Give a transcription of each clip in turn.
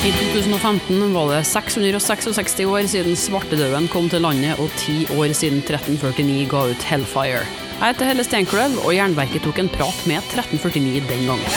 I 2015 var det 666 år siden svartedauden kom til landet, og 10 år siden 1349 ga ut Hellfire. Jeg heter Helle Steinkløv, og Jernverket tok en prat med 1349 den gangen.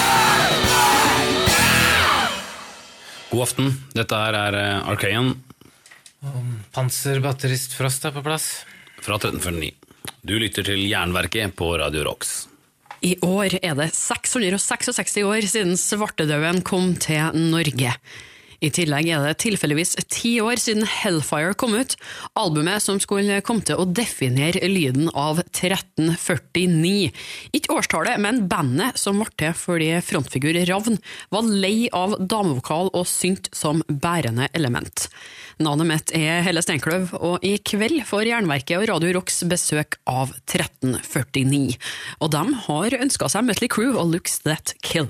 God aften, dette her Archaean. Panserbatterist Frost på plass. Fra 1349. Du lytter til Jernverket på Radio Rocks. I år det 666 år siden svartedauden kom til Norge. I tillegg det tilfeldigvis 10 år siden Hellfire kom ut, albumet som skulle komme til å definere lyden av 1349. Ikke årstallet, men bandet som ble til fordi frontfigur Ravn var lei av damevokal og synt som bærende element. Navnet mitt Helle Steinkløv, og i kveld får Jernverket og Radio Rocks besøk av 1349. Og de har ønsket seg Mötley Crüe og Looks That Kill.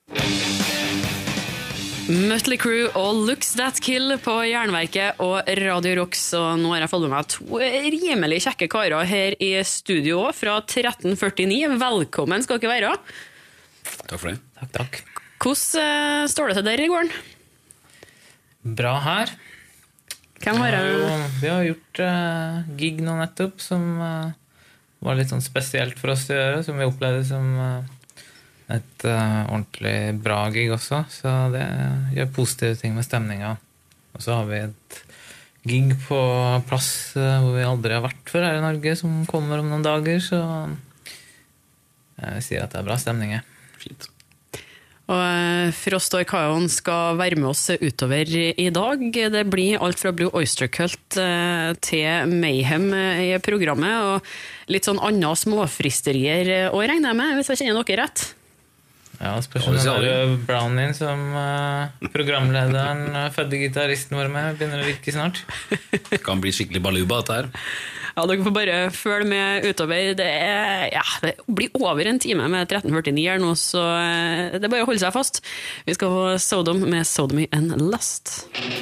Mötley Crüe og Looks That Kill på Jernverket og Radio Rocks, og nå har jeg fått med meg 2 rimelig kjekke karer her i studio fra 1349. Velkommen skal dere være. Takk for det. Takk. Hvordan står det til dere i gården? Bra her. Hvem har Vi har gjort gig nå nettopp, som var litt sånn spesielt for oss å gjøre, som vi opplevde som et ordentlig bra gig også, så det gjør positive ting med stemningen. Og så har vi et gig på plass hvor vi aldri har vært før her i Norge, som kommer om noen dager, så jeg sier at det bra stemning. Fint. Og Frost og Archaean skal være med oss utover i dag. Det blir alt fra Blue Oyster Cult til Mayhem i programmet, og litt sånn andre småfristerier og regner jeg med, hvis jeg kjenner dere rett. Ja, spørsmålet den Brownin som programlederen, fødde gitaristen vår med, begynner å virke snart. Det kan bli skikkelig baluba dette her. Ja, dere får bare følge med utover. Det blir over en time med 1349 her nå, så det bare å holde seg fast. Vi skal få Sodom med Sodomy and Lust.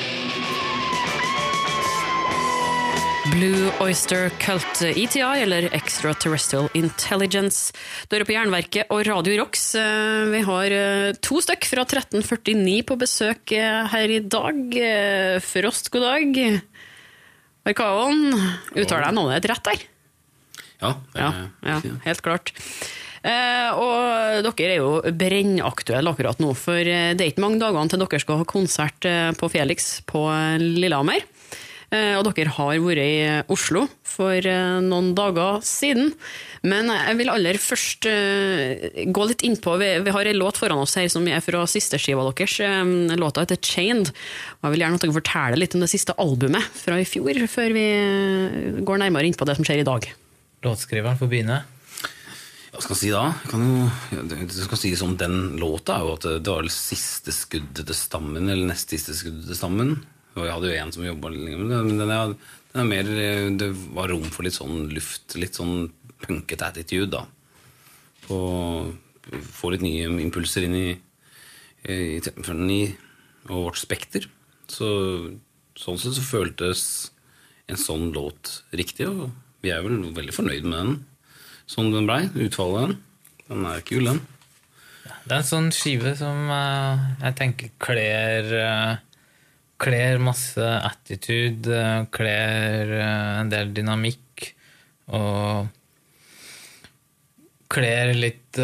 Blue Oyster Cult, ETI, eller Extraterrestrial Intelligence. Du på Jernverket og Radio Rocks. Vi har 2 stykk fra 1349 på besøk her i dag. Frost, god dag. Archaean, uttaler jeg navnet rett der? Ja, helt klart. Og dere jo brennaktuelle akkurat nå, for det ikke mange dagene til dere skal ha konsert på Felix på Lillehammer. Og dere har vært i Oslo for noen dager siden. Men jeg vil aller først gå litt inn på, vi har en låt foran oss her som fra siste skiva deres. Låta heter Chained. Og jeg vil gjerne at dere forteller litt om det siste albumet fra i fjor, før vi går nærmere inn på det som skjer i dag. Låtskriveren får begynne. Hva skal jeg si da? Det skal sies om den låta er jo at det var det siste skuddet til stammen, eller nest siste skuddet til stammen. Og jeg hadde jo en som jobbet lenge, men den er mer, det var rom for litt sånn luft, litt sånn punket attitude da. Og få litt nye impulser inn i 1349 og vårt spekter. Sånn sett så føltes en sånn låt riktig, og vi er vel veldig fornøyd med den. Sånn den ble, utfallet den er kul den. Det er en sånn skive som jeg tenker kler masse attitude, kler en del dynamikk, og kler litt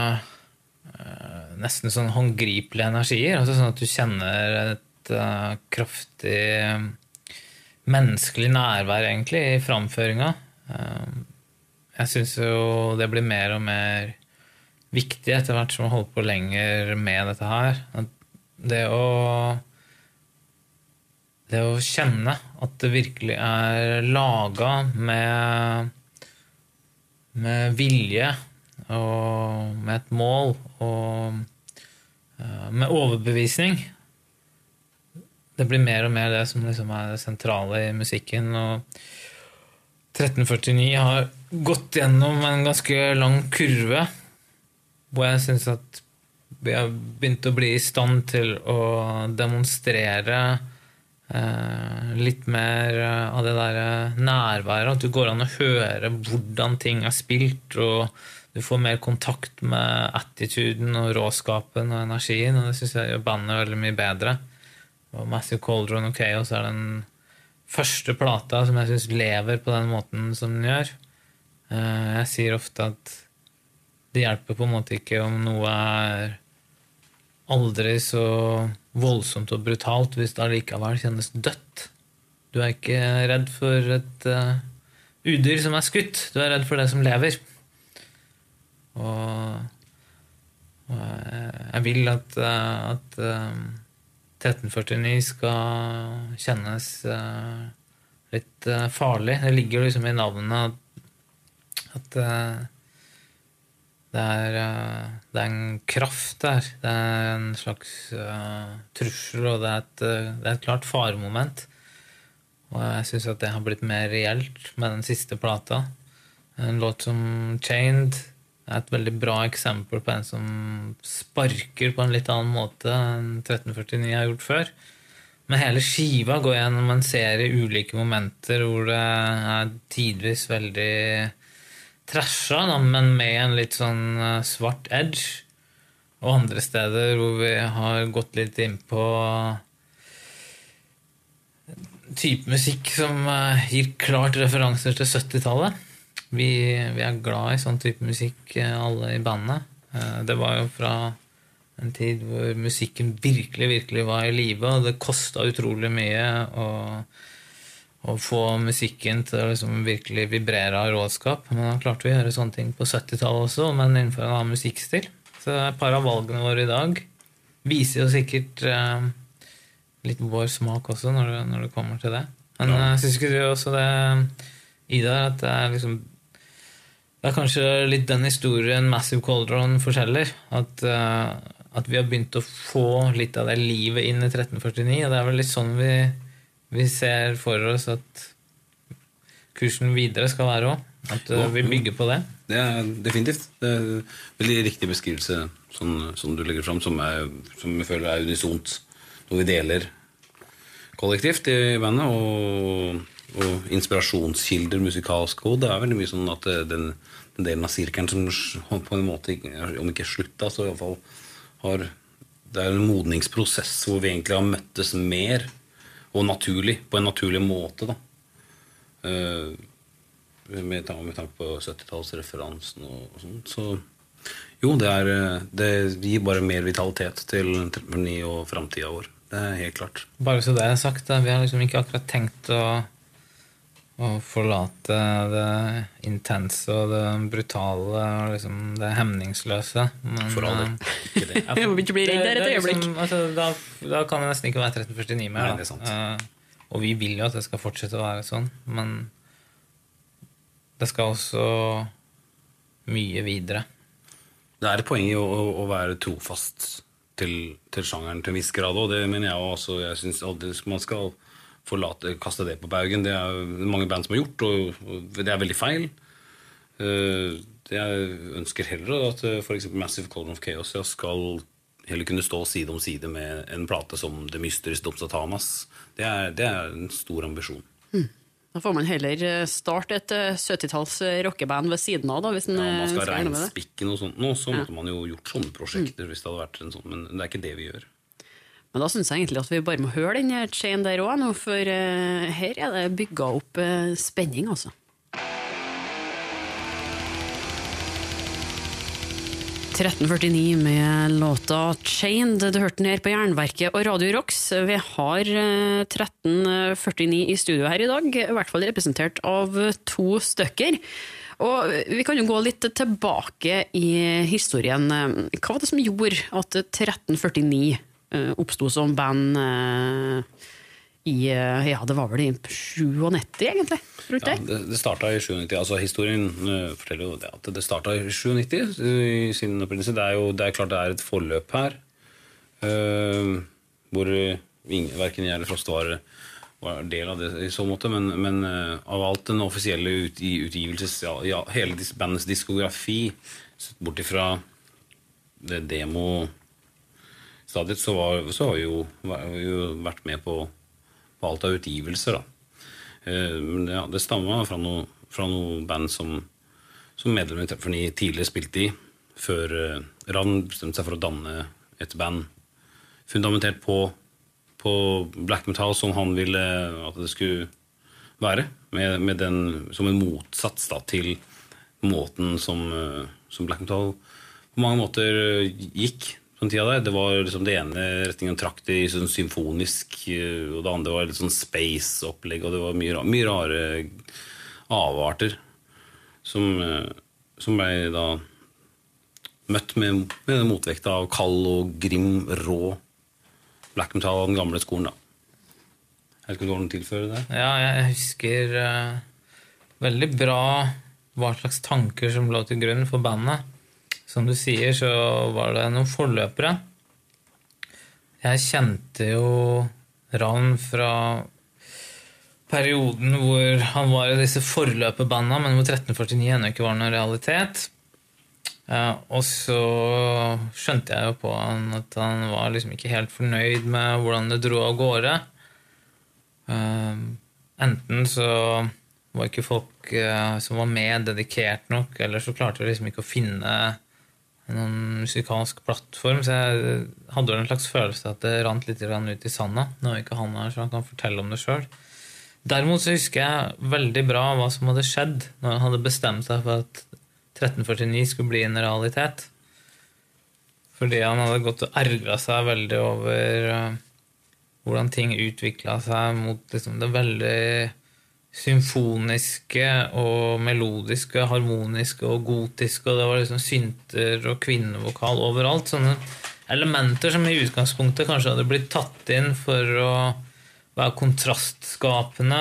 nesten sånn håndgripelige energier, altså sånn at du kjenner et kraftig menneskelig nærvær egentlig i framføringen. Jeg synes jo det blir mer og mer viktig etter hvert som man holder på lenger med dette her. Det å kjenne at det virkelig er laget med vilje og med et mål og med overbevisning. Det blir mer og mer det som liksom er det sentrale i musikken, og 1349 har gått gjennom en ganske lang kurve hvor jeg synes at vi har begynt å bli i stand til å demonstrere litt mer av det der nærværet, at du går an å høre hvordan ting er spilt, og du får mer kontakt med attituden og råskapen og energien, og det synes jeg gjør bandet veldig mye bedre. Og Massive Cauldron og Chaos den første plata som jeg synes lever på den måten som den gjør. Jeg sier ofte at det hjelper på en måte ikke om noe aldri så voldsomt og brutalt hvis det allikevel kjennes dødt. Du ikke redd for et udyr som skutt, du redd for det som lever. Og jeg vil at 1349 skal kjennes litt farlig. Det ligger liksom i navnet at det en kraft der. Det en slags trussel, og det et klart faremoment. Og jeg synes at det har blitt mer reelt med den siste plata. En låt som Chained et veldig bra eksempel på en som sparker på en litt annen måte enn 1349 har gjort før. Men hele skiva går gjennom en serie ulike momenter hvor det tidvis veldig trashet, men med en litt sånn svart edge. Og andre steder hvor vi har gått litt inn på type musikk som gir klart referanser til 70-tallet. Vi glad i sånn type musikk, alle i bandet. Det var jo fra en tid hvor musikken virkelig var i live, og det kostet utrolig mye å få musikken til å liksom virkelig vibrere av rådskap. Men da klarte vi å gjøre sånne ting på 70-tallet også, men innenfor en annen musikkstil. Så et par av valgene våre i dag viser jo sikkert litt vår smak også når det kommer til det. Men jeg synes ikke du også det, Ida, at det liksom det kanskje litt den historien Massive Cauldron forteller, at vi har begynt å få litt av det livet inn i 1349, og det vel litt sånn vi ser for oss at kursen videre skal være også, at vi bygger på det. Det definitivt. Det veldig riktig beskrivelse som du legger frem, som jeg føler unisont, noe vi deler kollektivt i bandet, og inspirasjonskilder, musikalsk, og det veldig mye sånn at den delen av sirkelen som på en måte, om ikke slutta, så i hvert fall det en modningsprosess hvor vi egentlig har møttes mer og naturlig, på en naturlig måte da. Med tanke på 70-tallsreferansen og sånt, så jo, det gir bare mer vitalitet til 1349 og fremtiden vår. Det helt klart. Bare så det sagt, vi har liksom ikke akkurat tenkt å forlate det intense og det brutale og liksom det hemningsløse. Men, for all del, ikke det. Jeg må ikke bli redd der et øyeblikk. Liksom, altså, da kan det nesten ikke være 1349 mer. Nei, det sant. Og vi vil jo at det skal fortsette å være sånn, men det skal også mye videre. Det et poeng i å være trofast til sjangeren til en viss grad, og det mener jeg også. Jeg synes aldri man skal kaste det på baugen. Det mange band som har gjort, og det veldig feil. Jeg ønsker heller at for eksempel Massive Cauldron of Chaos skal heller kunne stå side om side med en plate som The Mysteries of Satanas. Det en stor ambisjon. Da får man heller starte et 70-talls rockeband ved siden av da, hvis man skal regnspikke noe sånt nå, så måtte man jo gjort sånne prosjekter hvis det hadde vært en sånn, men det ikke det vi gjør. Men da synes jeg egentlig at vi bare må høre den Chain der også nå, for her det bygget opp spenning altså. «1349» med låta «Chained». Du hørte den her på Jernverket og Radio Rocks. Vi har 1349 i studio her i dag, i hvert fall representert av 2 stykker. Og vi kan jo gå litt tilbake i historien. Hva var det som gjorde at 1349 oppstod som band det var vel i 97 egentlig, rundt det? Ja, det startet i 97, altså historien forteller jo det at det startet i 97 i sin opprinnelse. Det klart det et forløp her, hvor hverken jeg eller Frost var del av det i så måte, men av alt den offisielle utgivelses, hele bandets diskografi, bort ifra det demo-stadiet, så har vi jo vært med på alt av utgivelser da. Men det stammer fra noen band som medlemmer i 1349 tidligere spilte i, før Ran bestemte seg for å danne et band fundamentert på på black metal som han ville at det skulle være, med den som en motsats da, til måten som black metal på mange måter gikk på den tida der. Det var liksom det ene retningen trakk det i sånn symfonisk, og det andre var litt sånn space-opplegg, og det var mye rare avarter som ble da møtt med den motvekta av kald og grim, rå black metal av den gamle skolen da. Jeg vet ikke om du har noe tilføre der? Ja, jeg husker veldig bra hva slags tanker som lå til grunn for bandet. Som du sier, så var det noen forløpere. Jeg kjente jo Ravn fra perioden hvor han var i disse forløperbandene, men hvor 1349 ennå ikke var noen realitet. Og så skjønte jeg jo på han at han var liksom ikke helt fornøyd med hvordan det dro av gårde. Enten så var ikke folk som var med dedikert nok, eller så klarte jeg liksom ikke å finne noen musikalsk plattform, så jeg hadde en slags følelse at det rant litt ut i sanda. Nå er ikke han her, så han kan fortelle om det selv. Derimot så husker jeg veldig bra hva som hadde skjedd når han hadde bestemt seg for at 1349 skulle bli en realitet. Fordi han hadde gått og ergret seg veldig over hvordan ting utviklet seg mot liksom, det veldig symfoniske og melodiske, harmoniske og gotiske, og det var liksom synter og kvinnevokal overalt. Sånne elementer som i utgangspunktet kanskje hadde blitt tatt inn for å være kontrastskapende,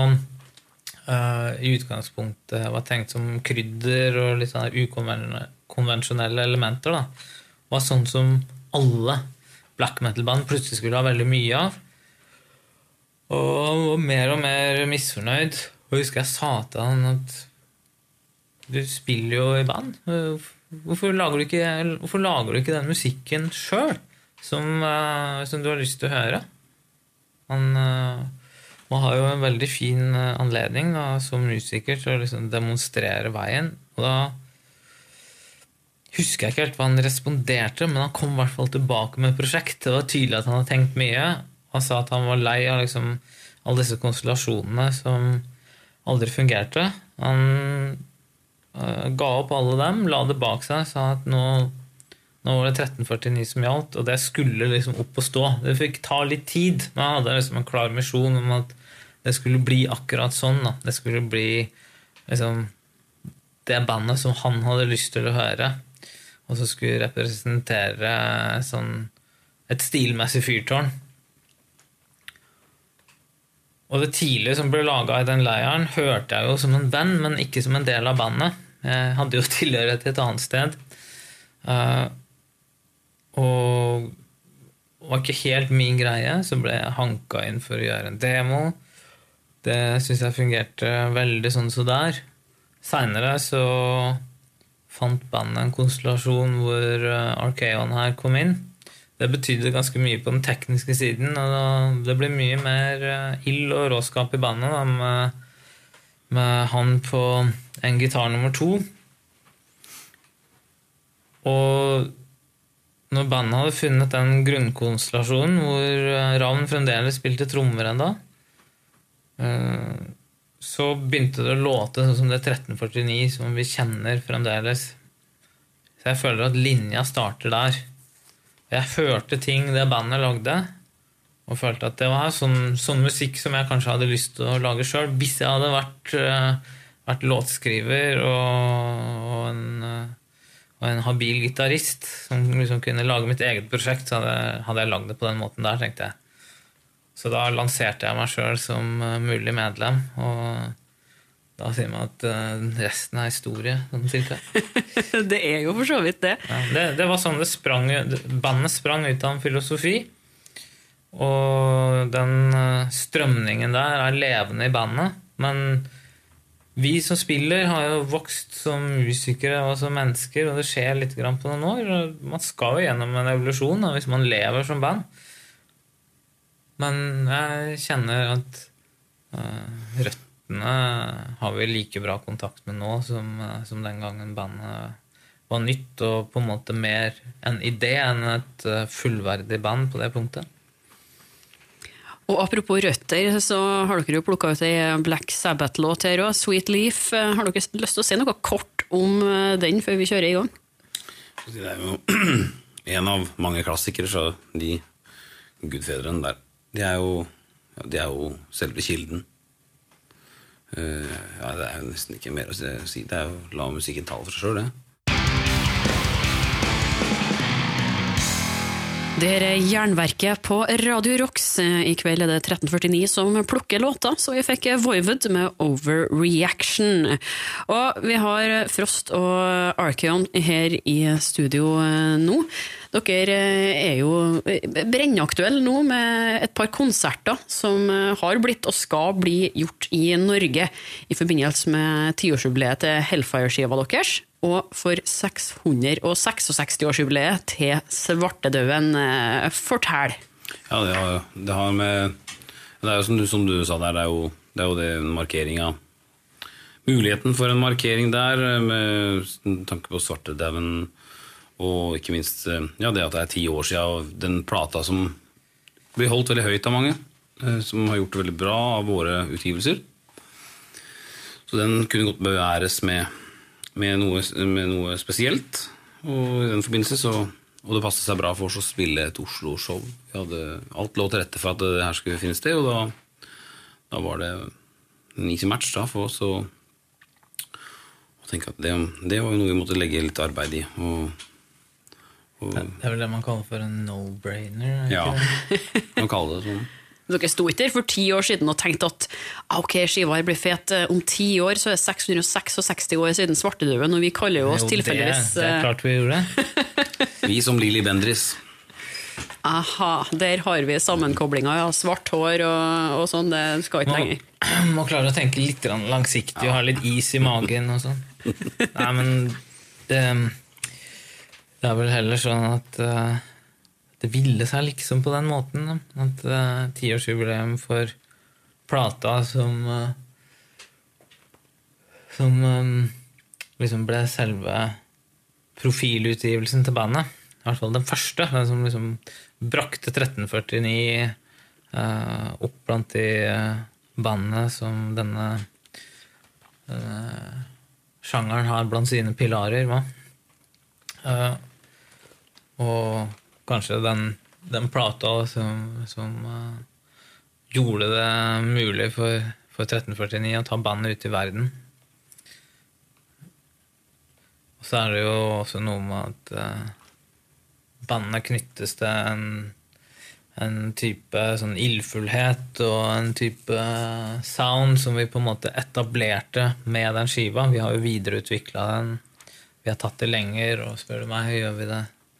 og i utgangspunktet var tenkt som krydder og litt sånne ukonvensjonelle elementer, da. Var sånn som alle black metal-band plutselig skulle ha veldig mye av. Og mer misfornøyd. Og jeg husker jeg sa til han at du spiller jo i band. Hvorfor lager du ikke den musikken selv som du har lyst til å høre? Man har jo en veldig fin anledning da, som musiker til å liksom demonstrere veien. Og da husker jeg ikke helt hva han responderte, men han kom i hvert fall tilbake med et prosjekt. Det var tydelig at han hadde tenkt mye. Han sa at han var lei av liksom alle disse konstellasjonene som aldri fungerte. Han ga opp alle dem, la det bak seg, sa at nå var det 1349 som gjaldt, og det skulle liksom opp og stå. Det fikk ta litt tid, men han hadde liksom en klar misjon om at det skulle bli akkurat sånn. Da. Det skulle bli liksom det bandet som han hadde lyst til å høre, og så skulle representere sånn et stilmessig fyrtårn. Og det tidlige som ble laget i den leiren hørte jeg jo som en venn, men ikke som en del av bandet. Jeg hadde jo tilhørighet til et annet sted. Og var ikke helt min greie, så ble jeg hanket inn for å gjøre en demo. Det synes jeg fungerte veldig sånn så der. Senere så fant bandet en konstellasjon hvor Archaon her kom inn. Det betydde ganske mye på den tekniske siden, og det ble mye mer ild og råskap i bandet da, med han på en gitar nummer 2. Og når bandet hadde funnet den grunnkonstellasjonen hvor Ravn fremdeles spilte trommer enda, så begynte det å låte sånn som det 1349 som vi kjenner fremdeles. Så jeg føler at linja starter der. Jeg hørte ting det bandet lagde, og følte at det var sånn musikk som jeg kanskje hadde lyst til å lage selv, hvis jeg hadde vært låtskriver og en habil gitarist som liksom kunne lage mitt eget prosjekt, så hadde jeg lagd det på den måten der, tenkte jeg. Så da lanserte jeg meg selv som mulig medlem, og da sier man at resten er historie, sånn cirka. Det er jo for så vidt det. Ja, det var sånn bandet sprang ut av en filosofi, og den strømningen der er levende i bandet, men vi som spiller har jo vokst som musikere og som mennesker, og det skjer litt grann på noen år, og man skal jo gjennom en evolusjon da, hvis man lever som band. Men jeg kjenner at røttene har vi like bra kontakt med nå som den gangen bandet var nytt, og på en måte mer en idé enn et fullverdig band på det punktet. Og apropos røtter, så har dere jo plukket ut en Black Sabbath-låt her også, Sweet Leaf. Har dere lyst til å si noe kort om den før vi kjører i gang? Det jo en av mange klassikere fra de gudfedrene der. Det jo selve kilden. Det jo nesten ikke mer å si. Det jo la musikken tale for seg selv, det. Det her Jernverket på Radio Rocks. I kveld det 1349 som plukker låta, så vi fikk Voivod med Overreaction. Og vi har Frost og Archeon her i studio nå. Dere jo brennaktuelle nå med et par konserter som har blitt og skal bli gjort i Norge i forbindelse med 10-årsjubileet til Hellfire-skiva deres. Og for 666-årsjubileet til Svartedauden. Fortell. Ja, det har med... Det jo som du sa der, det jo det markeringen. Muligheten for en markering der, med tanke på Svartedauden, og ikke minst det at det 10 år siden, og den plata som blir holdt veldig høyt av mange, som har gjort det veldig bra av våre utgivelser. Så den kunne godt beværes med noe spesielt, og i den forbindelse og det passet seg bra for oss å spille et Oslo-show. Vi hadde alt lå til rette for at det her skulle finne sted, og da var det en easy match da for oss å tenke at det var jo noe vi måtte legge litt arbeid i. Det vel det man kaller for en no-brainer? Ja, man kaller det sånn. Dere stod ikke der for 10 år siden og tenkte at ok, skiva blir fet, om 10 år så det 666 år siden Svartedauden, og vi kaller jo oss tilfeldigvis... Det klart vi gjorde det. Vi som Lili Bendriss. Aha, der har vi sammenkoblinga, ja, svart hår og sånn, det skal ikke lenger. Må klare å tenke litt langsiktig og ha litt is i magen og sånn. Nei, men det vel heller sånn at... Det ville seg liksom på den måten at 10-årsjubileum for plata som liksom ble selve profilutgivelsen til bandet, i hvert fall den første, den som liksom brakte 1349 opp blant de bandene som denne sjangeren har blant sine pilarer, og kanskje den plata som gjorde det mulig for 1349 å ta bandet ut i verden. Og så det jo også noe med at bandet knyttes til en type sånn ildfullhet og en type sound som vi på en måte etablerte med den skiva. Vi har jo videreutviklet den. Vi har tatt det lenger, og spør du meg, gjør vi det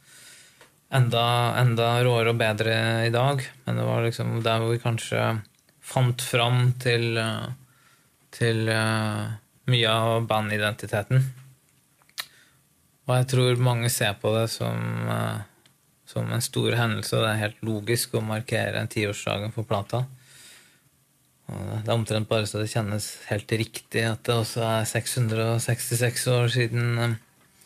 enda råere og bedre i dag, men det var liksom der hvor vi kanskje fant fram til mye av bandidentiteten. Og jeg tror mange ser på det som en stor hendelse, og det helt logisk å markere en 10-årsdagen for plata. Og det omtrent bare så det kjennes helt riktig at det også 666 år siden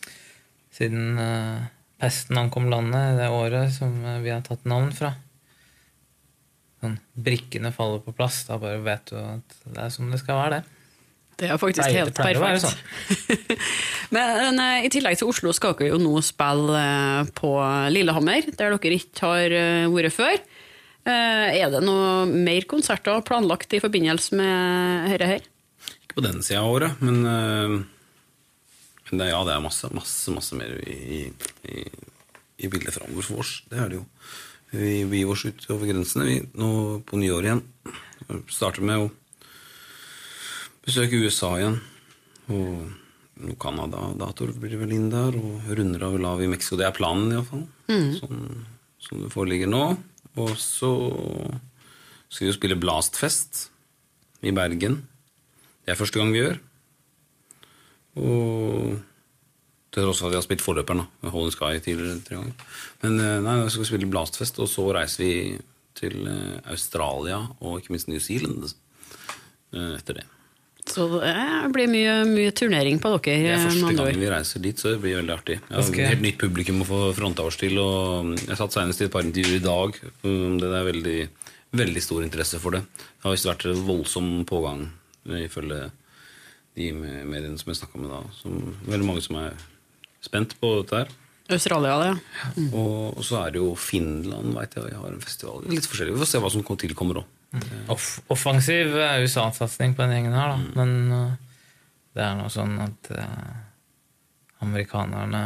pesten ankom landet, det året som vi har tatt navn fra. Sånn, brikkene faller på plass, da bare vet du at det som det skal være det. Det faktisk helt perfekt. Sånn. Men i tillegg til Oslo skal dere jo nå spille på Lillehammer, der dere ikke har vært før. Det noe mer konserter planlagt i forbindelse med dette her? Ikke på den siden av året, men det masse mer i bildet fremover for oss. Det det jo. Vi gir oss ut over grensene. Nå på nyår igjen starter med å besøke USA igjen. Og Canada, dator blir det vel inn der, og runder av vel av i Mexico. Det planen i hvert fall. Som det foreligger nå. Og så skal vi jo spille Blastfest i Bergen. Det første gang vi gjør. Og til tross for at vi har spilt forløperen med Holden Sky tidligere 3 ganger. Men nei, vi skal spille Blastfest, og så reiser vi til Australia og ikke minst New Zealand etter det. Så det blir mye turnering på dere. Det første gangen vi reiser dit, så det blir veldig artig. Jeg har et helt nytt publikum å få fronta oss til, og jeg satt senest i et par intervjuer i dag om det veldig, veldig stor interesse for det. Det har visst vært voldsom pågang ifølge de mediene som jeg snakket med da. Veldig mange som spent på dette her. Australia, det. Og så det jo Finland, vet jeg har en festival. Litt forskjellig. Vi får se hva som tilkommer også. Offensiv USA-satsning på den gjengen her, da. Men det noe sånn at amerikanerne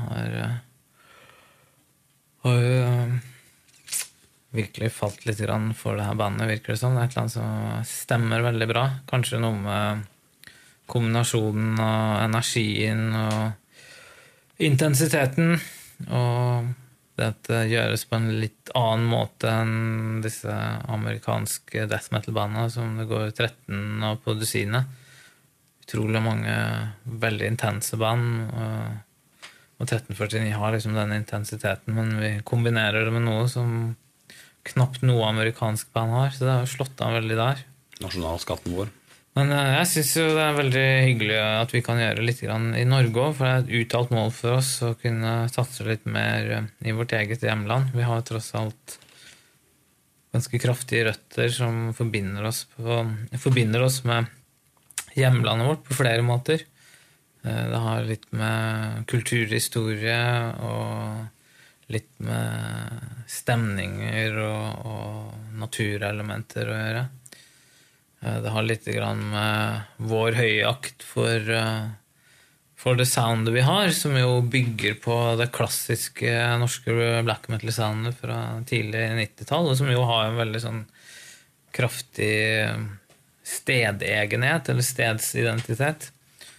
har virkelig falt litt grann for det her bandet, virker det som. Det et eller annet som stemmer veldig bra. Kanskje noe med kombinasjonen av energien og intensiteten, og det at det gjøres på en litt annen måte enn disse amerikanske death metal-bandene som det går 13 av på dusinet. Utrolig mange veldig intense band, og 1349 har liksom den intensiteten, men vi kombinerer det med noe som knapt noe amerikansk band har, så det har slått an veldig der. Nasjonalskatten vår. Men jeg synes jo det veldig hyggelig at vi kan gjøre litt grann i Norge også, for det et uttalt mål for oss å kunne satse litt mer i vårt eget hjemland. Vi har tross alt ganske kraftige røtter som forbinder oss med hjemlandet vårt på flere måter. Det har litt med kulturhistorie og litt med stemninger og naturelementer å gjøre. Det har litt grann med vår høyakt for det soundet vi har, som jo bygger på det klassiske norske black metal-soundet fra tidlig 90-tall, og som jo har en veldig sånn kraftig stedegenhet, eller stedsidentitet.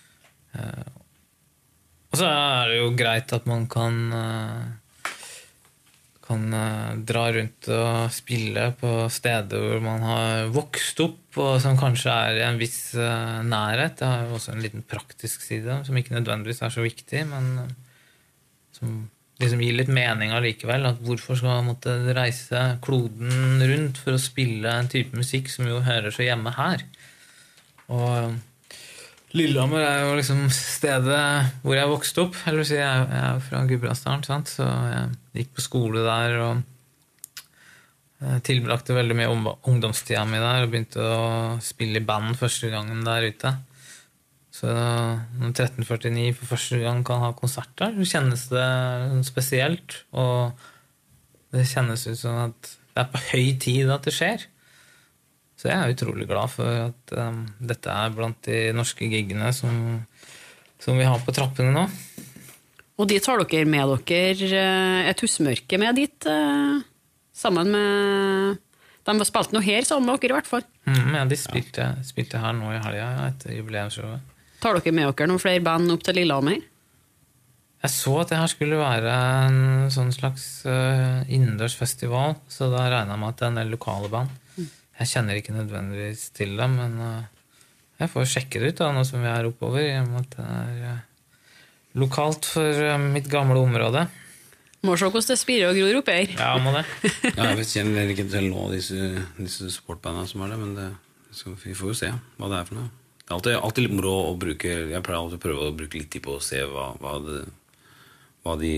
Og så det jo greit at man kan dra rundt og spille på steder hvor man har vokst opp, og som kanskje i en viss nærhet. Det har jo også en liten praktisk side, som ikke nødvendigvis så viktig, men som liksom gir litt mening allikevel, at hvorfor skal man måtte reise kloden rundt for å spille en type musikk som jo hører så hjemme her. Og Lillehammer jo liksom stedet hvor jeg vokste opp. Eller si, jeg fra Gudbrandsdalen, sant? Så jeg gikk på skole der og tilbrakte veldig mye ungdomstida mi der og begynte å spille i band første gangen der ute. Så når 1349 for første gang kan ha konsert der, så kjennes det spesielt, og det kjennes ut som at det på høy tid at det skjer. Så jeg utrolig glad for at dette blant de norske giggene som vi har på trappene nå. Og de tar dere med dere Tussmørke med dit, sammen med... De spilte noe her sammen med dere i hvert fall. Ja, de spilte her nå i helgen etter jubileumsshowet. Tar dere med dere noen flere band opp til Lillehammer? Jeg så at det her skulle være en sånn slags innendørsfestival, så da regner jeg med at det en del lokale band. Jeg kjenner ikke nødvendigvis til dem, men jeg får sjekke det ut da, nå som vi oppover, i og med at det lokalt for mitt gamle område. Må se hvordan det spirer og gror oppe her. Ja, må det. Ja, jeg kjenner ikke til nå disse sportbandene som det, men vi får jo se hva det for noe. Det alltid litt moro å bruke, jeg pleier alltid å prøve å bruke litt tid på å se hva de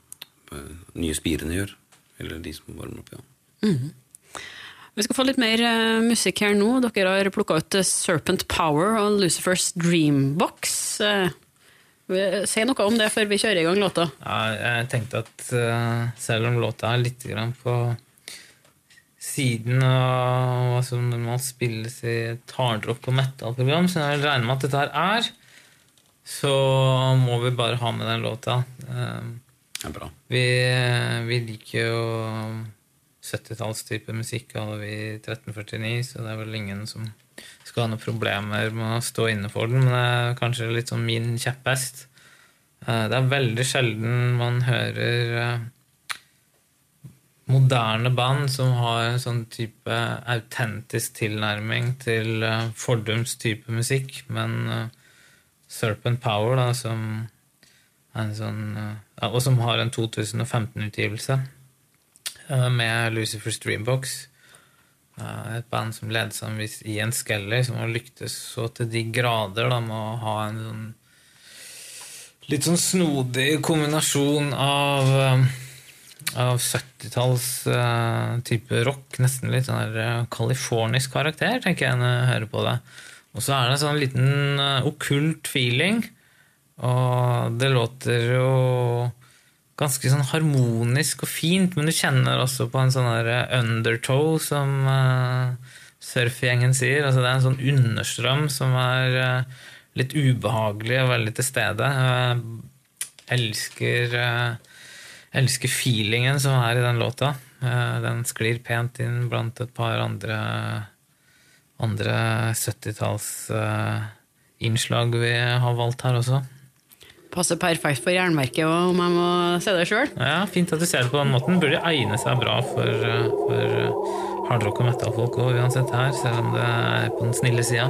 nye spirene gjør, eller de som varmer opp, ja. Vi skal få litt mer musikk her nå. Dere har plukket ut Serpent Power og Lucifer's Dreambox. Si noe om det før vi kjører i gang låta. Ja, jeg tenkte at selv om låta litt grann på siden av hva som normalt spilles i et hardrock og metal-program, så jeg regner med at dette her så må vi bare ha med den låta. Det bra. Vi liker jo 70-tallstype musikk hadde vi i 1349, så det vel ingen som skal ha noen problemer med å stå inne for den, men det kanskje litt sånn min kjepphest. Det veldig sjelden man hører moderne band som har en sånn type autentisk tilnærming til fordums type musikk, men Serpent Power da, som en sånn, og som har en 2015-utgivelse, med Lucifer's Dreambox, et band som ledes av Ian Skelly, som har lyktes så til de grader da, med å ha en sånn, litt sånn snodig kombinasjon av av 70-talls type rock, nesten litt sånn der kalifornisk karakter, tenker jeg når jeg hører på det. Og så det en sånn liten okkult feeling, og det låter jo ganske sånn harmonisk og fint, men du kjenner også på en sånn der undertow, som surfgjengen sier. Altså det en sånn understrøm som litt ubehagelig og veldig til stede. Jeg elsker feelingen som i den låta. Den sklir pent inn blant et par andre 70-talls innslag vi har valgt her også. Passer perfekt for jernverket, om jeg må se det selv. Ja, fint at du ser det på den måten. Burde egne seg bra for hardrock og metalfolk også, uansett her, selv om det på den snille siden.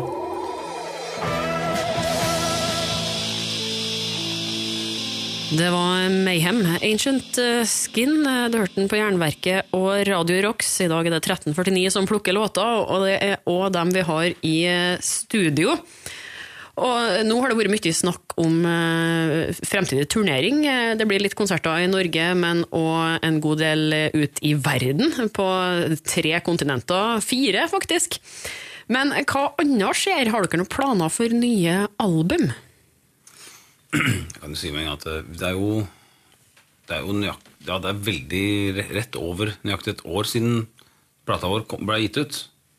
Det var Mayhem, Ancient Skin. Du hørte den på Jernverket og Radio Rocks. I dag det 1349 som plukker låter, og det også dem vi har i studio. Og nå har det vært mye snakk om fremtidig turnering. Det blir litt konserter i Norge, men også en god del ut i verden, på 3 kontinenter, 4 faktisk. Men hva annet skjer? Har dere noen planer for nye album? Jeg kan jo si meg en gang at det jo nøyaktig, ja, det veldig rett over nøyaktig et år siden plata vår ble gitt ut.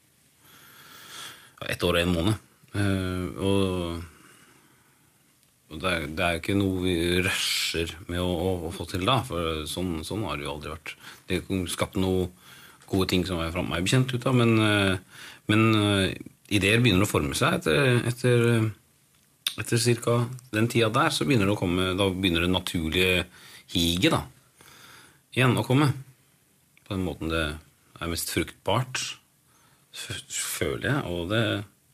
1 år og 1 måned. Og det jo ikke noe vi rusher med å få til da, for sånn har det jo aldri vært. Det skapte noen gode ting som fra meg bekjent ut av, men ideer begynner å forme seg etter cirka den tida der, så begynner det å komme, da begynner det naturlige higet da, igjen å komme. På den måten det mest fruktbart, føler jeg, og det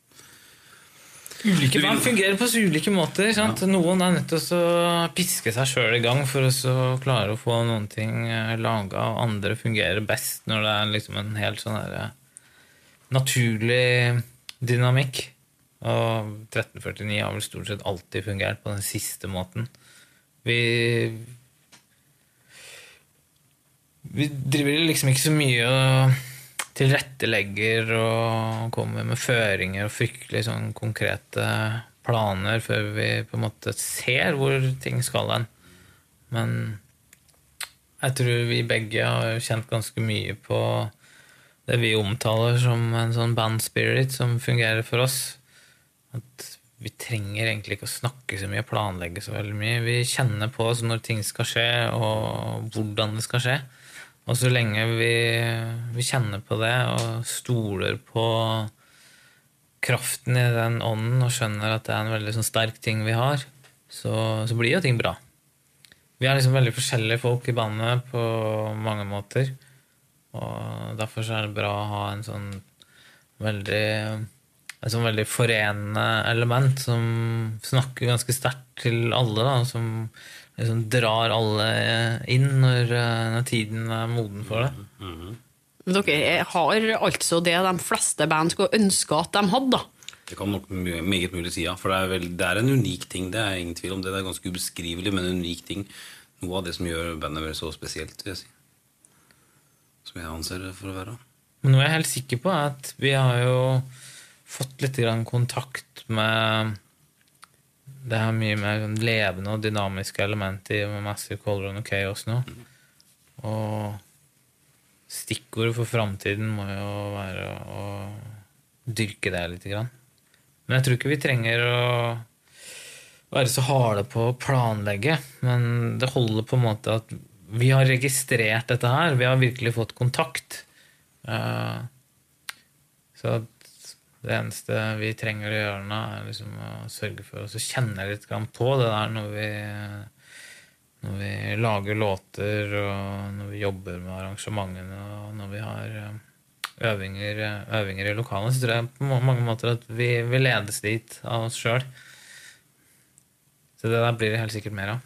Ulike band fungerer på så ulike måter, sant? Ja. Noen nødt til å piske seg selv i gang for å klare å få noen ting laget, og andre fungerer best når det liksom en helt sånn der naturlig dynamikk. Og 1349 har vel stort sett alltid fungert på den siste måten. Vi driver liksom ikke så mye og tilrettelegger og kommer med føringer og fryktelig sånn konkrete planer før vi på en måte ser hvor ting skal hen. Men jeg tror vi begge har kjent ganske mye på det vi omtaler som en sånn band spirit som fungerer for oss. At vi trenger egentlig ikke å snakke så mye, planlegge så veldig mye. Vi kjenner på oss når ting skal skje og hvordan det skal skje. Og så lenge vi kjenner på det og stoler på kraften i den ånden og skjønner at det en veldig sånn sterk ting vi har, så blir jo ting bra. Vi liksom veldig forskjellige folk i bandet på mange måter, og derfor så det bra å ha en sånn veldig forenende element som snakker ganske sterkt til alle da, som liksom drar alle inn når tiden moden for det. Dere har altså det de fleste band skulle ønske at de hadde da? Det kan nok meget mulig si, ja. For det en unik ting, det ingen tvil om det. Det ganske ubeskrivelig, men en unik ting. Noe av det som gjør bandet så spesielt, vil jeg si. Som jeg anser det for å være. Men nå jeg helt sikker på at vi har jo fått litt kontakt med det mye mer levende og dynamiske elementer i Massive Cauldron og Chaos nå. Og stikkordet for fremtiden må jo være å dyrke det litt grann. Men jeg tror ikke vi trenger å være så harde på å planlegge, men det holder på en måte at vi har registrert dette her, vi har virkelig fått kontakt. Så det eneste vi trenger å gjøre nå liksom å sørge for å kjenne litt på det der når vi lager låter og når vi jobber med arrangementene og når vi har øvinger i lokalene, så tror jeg på mange måter at vi ledes dit av oss selv. Så det der blir det helt sikkert mer av.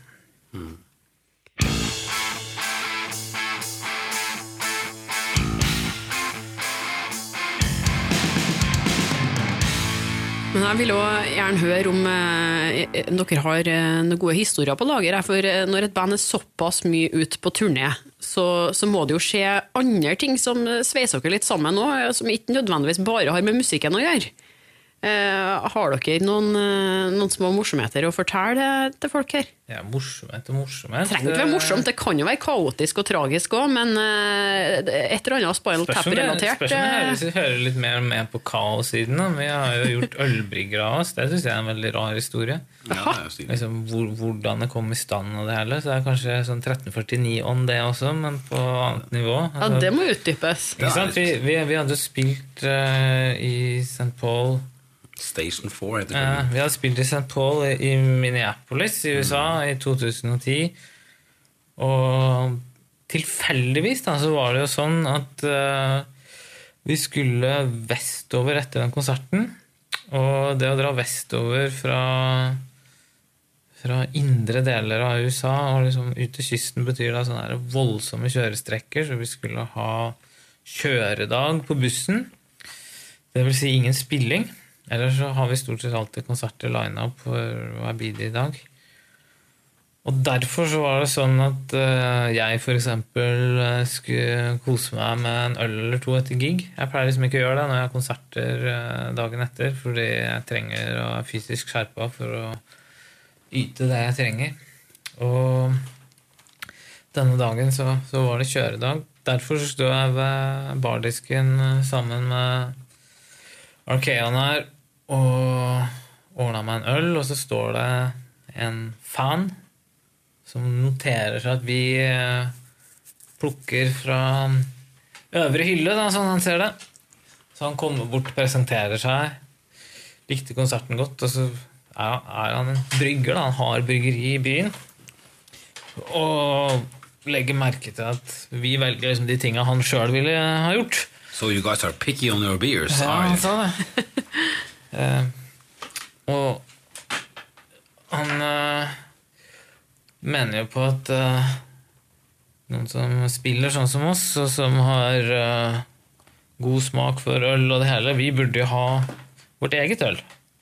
Men jeg vil også gjerne høre om dere har noen gode historier på lager. For når et band såpass mye ut på turné, så må det jo skje andre ting som sveiser dere litt sammen også, som ikke nødvendigvis bare har med musikken å gjøre. Har dere noen små morsomheter å fortelle til folk her? Ja, morsomhet. Det trenger ikke være morsomt, det kan jo være kaotisk og tragisk også, men et eller annet Spinal Tap-relatert. Spørsmålet hører litt mer med på kaos-siden. Vi har jo gjort ølbrygger av oss, det synes jeg er en veldig rar historie. Ja, liksom, hvordan det kom i stand og det hele, så det er kanskje sånn 1349 om det også, men på annet nivå. Ja, det må utdypes. Ikke sant? Vi hadde spilt i St. Paul Station 4 heter det. Vi hadde spilt i St. Paul i Minneapolis i USA i 2010. Og tilfeldigvis da, så var det jo sånn at vi skulle vestover etter den konserten. Og det å dra vestover fra indre deler av USA og liksom ut til kysten betyr da sånne her voldsomme kjørestrekker, så vi skulle ha kjøredag på bussen. Det vil si ingen spilling. Ellers så har vi stort sett alltid konserter linet opp for hva blir det i dag. Og derfor så var det sånn at jeg for eksempel skulle kose meg med en øl eller to etter gig. Jeg pleier liksom ikke å gjøre det når jeg har konserter dagen etter, fordi jeg trenger å være fysisk skjerpet for å yte det jeg trenger. Og denne dagen så var det kjøredag. Derfor så stod jeg ved bardisken sammen med Arkeon her og ordnet meg en øl, og så står det en fan som noterer seg at vi plukker fra øvre hylle, da, sånn han ser det. Så han kommer bort, presenterer seg, likte konserten godt, og så er han en brygger, da. Han har bryggeri i byen, og legger merke til at vi velger liksom de tingene han selv ville ha gjort. So you guys are picky on your beers, ja, are you? Han sa det. Og han mener jo på at noen som spiller sånn som oss, og som har god smak for øl og det hele, vi burde jo ha vårt eget øl.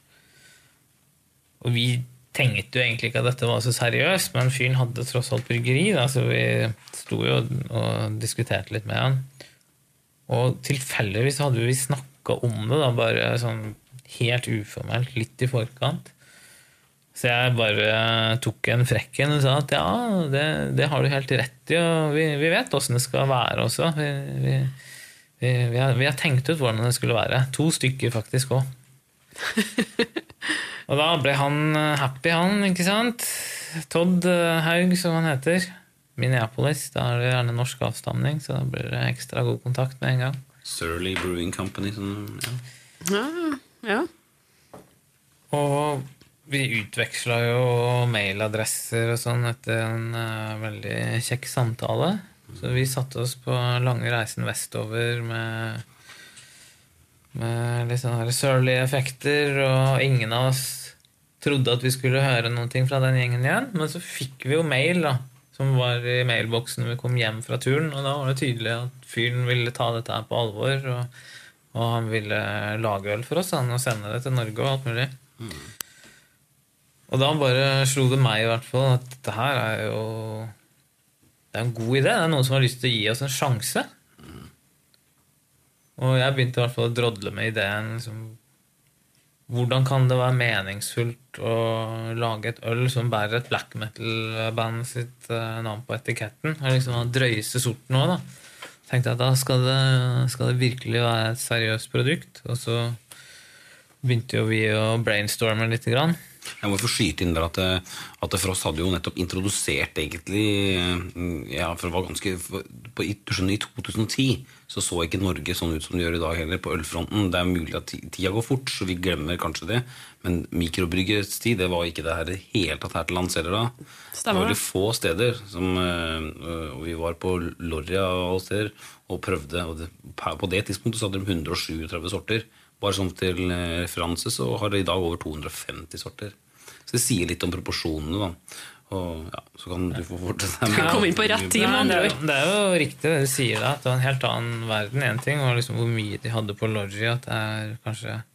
Og vi tenkte jo egentlig ikke at dette var så seriøst, men fyren hadde tross alt bryggeri, da, så vi sto jo og diskuterte litt med han. Og tilfeldigvis hadde vi snakket om det da, bare sånn helt uformelt, litt i forkant. Så jeg bare tok en frekken og sa at ja, det har du helt rett i, og vi vet hvordan det skal være også. Vi har tenkt ut hvordan det skulle være. 2 stykker faktisk også. Og da ble han happy, han, ikke sant? Todd Haug, som han heter. Minneapolis, da er det gjerne norsk avstamning, så da blir det ekstra god kontakt med en gang. Surly Brewing Company, sånn, ja. Ja. Og vi utvekslet jo mailadresser og sånn etter en veldig kjekk samtale. Så vi satte oss på lange reisen vestover med litt sånne surly effekter, og ingen av oss trodde at vi skulle høre noen ting fra den gjengen igjen. Men så fikk vi jo mail da, som var i mailboksen når vi kom hjem fra turen, og da var det tydelig at fyren ville ta dette her på alvor, og han ville lage øl for oss og sende det til Norge og alt mulig. Og da bare slo det meg i hvert fall at dette her er jo det er en god idé, det er noen som har lyst til å gi oss en sjanse. Og jeg begynte i hvert fall å drodle med ideen liksom, hvordan kan det være meningsfullt å lage et øl som bærer et black metal-band sitt navn på etiketten, og liksom den drøyeste sorten også da. Tenkte jeg at da skal det virkelig være et seriøst produkt, og så begynte jo vi å brainstorme litt grann. Jeg må få skyte inn der at Frost hadde jo nettopp introdusert egentlig, ja, for det var ganske, i 2010 så ikke Norge sånn ut som det gjør i dag heller på ølfronten. Det er mulig at tida går fort, så vi glemmer kanskje det, men mikrobryggets tid, det var ikke det her helt tatt her til lands heller da. Det var veldig få steder, og vi var på Lorja og alle steder, og prøvde, og på det tidspunktet så hadde de 137 sorter. Bare sånn til referanse så har det i dag over 250 sorter. Så det sier litt om proporsjonene da. Og ja, så kan du få fortsette med. Kom inn på rett tid, man. Det er jo riktig det du sier da, at det var en helt annen verden. En ting var liksom hvor mye de hadde på Lorgia, at det er kanskje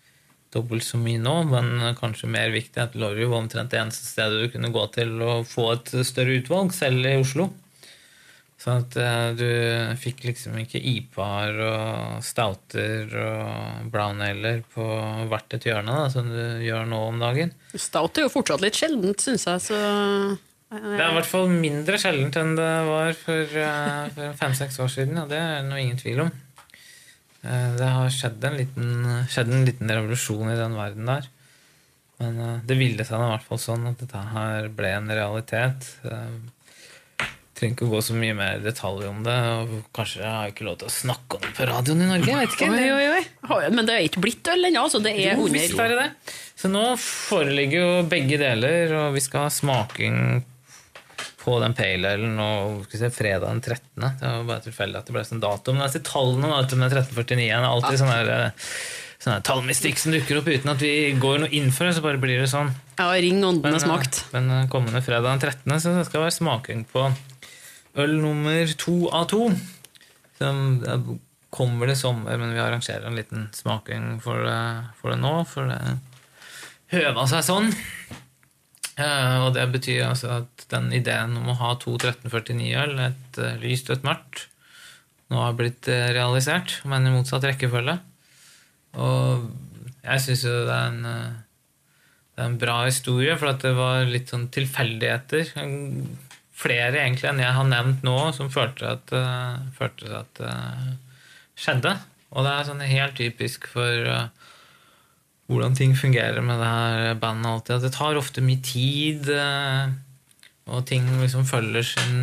dobbelt så mye nå, men kanskje mer viktig at Lorry var omtrent det eneste stedet du kunne gå til og få et større utvalg, selv i Oslo. Sånn at du fikk liksom ikke IPA-er og stouter og brown ale'er på hvert et hjørne, da, som du gjør nå om dagen. Stout jo fortsatt litt sjeldent, synes jeg, så... Det I hvert fall mindre sjeldent enn det var for 5-6 år siden, og det noe ingen tvil om. Det har skjedd en liten revolusjon I den verden der. Men det ville seg I hvert fall sånn at dette her ble en realitet. Trenger ikke å gå så mye mer detalj om det, og kanskje jeg har ikke lov til å snakke om det på radioen I Norge, jeg vet ikke. Oi. Men det ikke blitt øl ennå, altså det jo, visst det. Så nå foreligger jo begge deler, og vi skal ha smaking på den pale alen, og skal se, fredag den 13. Det var bare tilfeldig at det ble sånn dato, men altså tallene med 1349 er alltid sånn her tallmystikk som dukker opp uten at vi går noe inn for det, så bare blir det sånn. Ja, ring åndenes makt. Men kommende fredag den 13. så det skal være smaking på øl nummer 2 av 2. Så kommer det sommer, men vi arrangerer en liten smaking for det nå, for det høver seg sånn. Og det betyr altså at den ideen om å ha 2 1349 øl, et lyst og et mørkt, nå har blitt realisert, men I motsatt rekkefølge. Og jeg synes jo det er en bra historie, for at det var litt sånn tilfeldigheter, flere egentlig enn jeg har nevnt nå, som følte at det skjedde. Og det sånn helt typisk for hvordan ting fungerer med det her bandet alltid. At det tar ofte mye tid, og ting liksom følger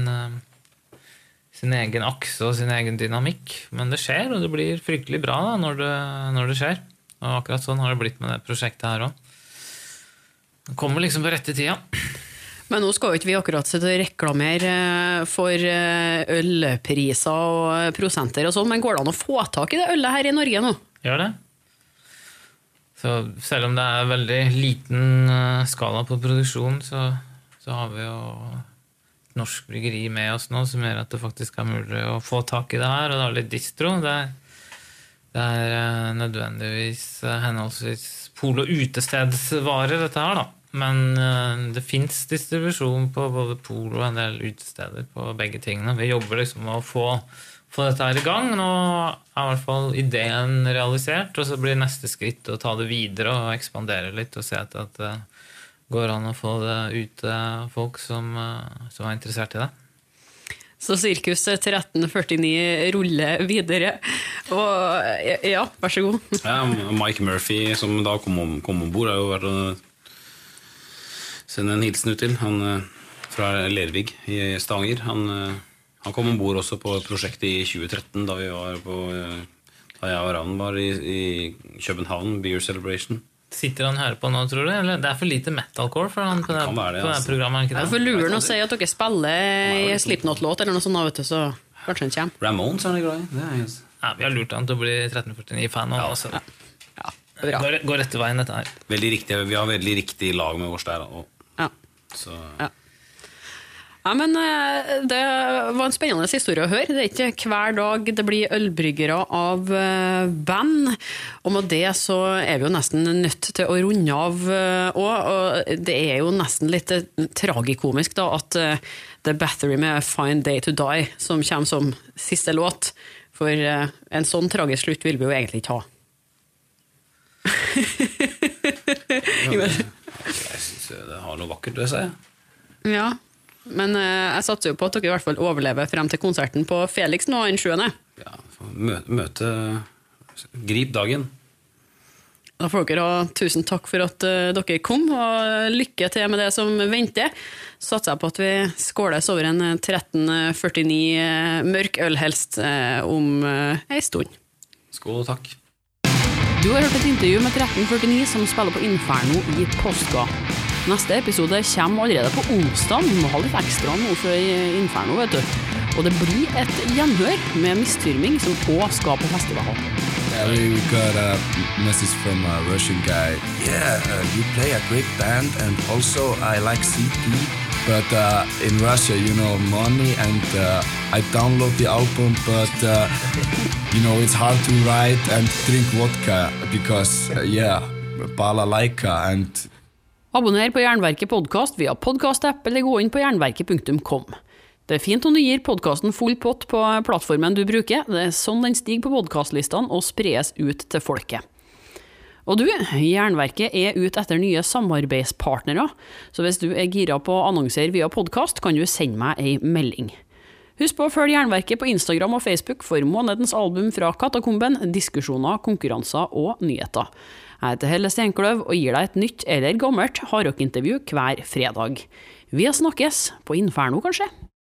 sin egen akse og sin egen dynamikk. Men det skjer, og det blir fryktelig bra da, når det skjer. Og akkurat sånn har det blitt med det prosjektet her også. Det kommer liksom på rette tida. Men nå skal jo ikke vi akkurat sitte og reklamere for ølpriser og prosenter og sånn, men går det an å få tak I det ølet her I Norge nå? Gjør det. Så selv om det veldig liten skala på produksjon, så har vi jo et norsk bryggeri med oss nå, som gjør at det faktisk mulig å få tak I det her, og det litt distro. Det nødvendigvis henholdsvis pol- og utestedsvarer dette her da. Men det finnes distribusjon på både pol og en del utesteder på begge tingene. Vi jobber liksom med å få dette her I gang. Nå I hvert fall ideen realisert, og så blir neste skritt å ta det videre og ekspandere litt og se at det går an å få det ut til folk som interessert I det. Så Sirkus 1349 ruller videre. Og ja, vær så god. Ja, Mike Murphy, som da kom ombord, har jo vært å sende en hilsen ut til. Han fra Lervig I Stavanger. Han kom ombord også på prosjektet I 2013, da jeg og Ravn var I København, Beer Celebration. Sitter han her på nå, tror du? Eller det for lite metalcore for han på det programmet? Jeg får luren å si at dere spiller I Slipknot-låt eller noe sånt, vet du, så kanskje han kommer. Ramones han glad I. Ja, vi har lurt han til å bli 1349-fan også. Ja, det går rette veien dette her. Veldig riktig, vi har veldig riktig lag med vårs der. Ja. Så... Ja, men det var en spennende historie å høre. Det ikke hver dag det blir ølbryggere av band, og med det så vi jo nesten nødt til å runde av også, og det jo nesten litt tragikomisk da, at The Battery med Fine Day to Die, som kommer som siste låt, for en sånn tragisk slutt vil vi jo egentlig ikke ha. Jeg synes det har noe vakkert å si. Ja, men jeg satser jo på at dere I hvert fall overlever frem til konserten på Felix nå, den 7. Ja, møte, grip dagen. Da får dere ha tusen takk for at dere kom, og lykke til med det som venter. Satser jeg på at vi skåles over en 1349 mørk øl helst om en stund. Skål og takk. Du har hørt et intervju med 1349 som spiller på Inferno I Påska. Neste episode kommer allerede på onsdag. Vi må ha litt ekstra nå for Inferno, vet du. Og det blir et gjenhør med mistyrming som også skal på festivalen. Yeah, we got a message from a Russian guy. Yeah, you play a great band, and also I like CD. But in Russia, you know, money, and I download the album, but you know, it's hard to write and drink vodka because, yeah, balalaika and Abonner på Jernverket podcast via podcast-app eller gå inn på jernverket.com. Det fint om du gir podcasten full pott på plattformen du bruker. Det sånn den stiger på podcastlistene og spres ut til folket. Og du, Jernverket ute etter nye samarbeidspartnere, så hvis du gira på å annonsere via podcast, kan du sende meg en melding. Husk på å følge Jernverket på Instagram og Facebook for månedens album fra Katakomben, diskusjoner, konkurranser og nyheter. Jeg heter Helle Steinkløv og gir deg et nytt eller gammelt hardrock-intervju hver fredag. Vi snakkes på Inferno, kanskje?